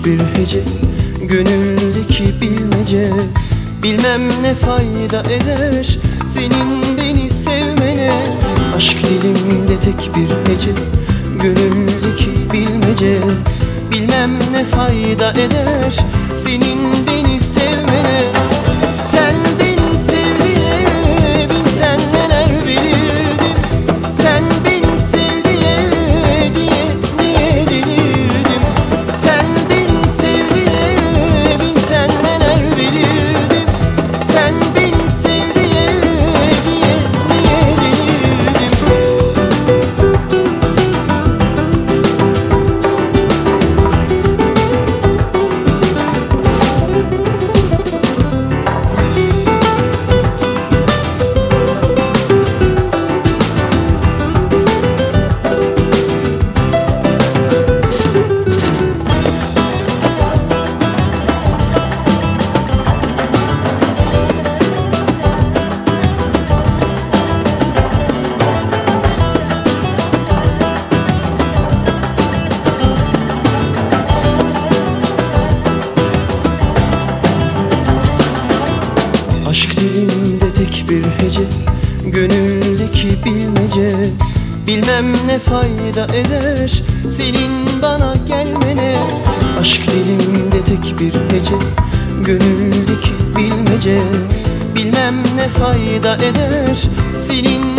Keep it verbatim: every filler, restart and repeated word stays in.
bir hece, gönüldeki bilmece. Bilmem ne fayda eder senin beni sevmene. Aşk dilimde tek bir hece, gönüldeki bilmece. Bilmem ne fayda eder senin beni sevmene. Sen beni sev diye bilsen neler verirdim. Sen beni sev diye diye diye delirdim. Sen beni sev diye bilsen neler verirdim. Sen beni sev diye diye diye delirdim. Aşk dilimde tek bir hece, gönüldeki bilmece. Bilmem ne fayda eder senin bana gelmene. Aşk dilimde tek bir hece, gönüldeki bilmece. Bilmem ne fayda eder senin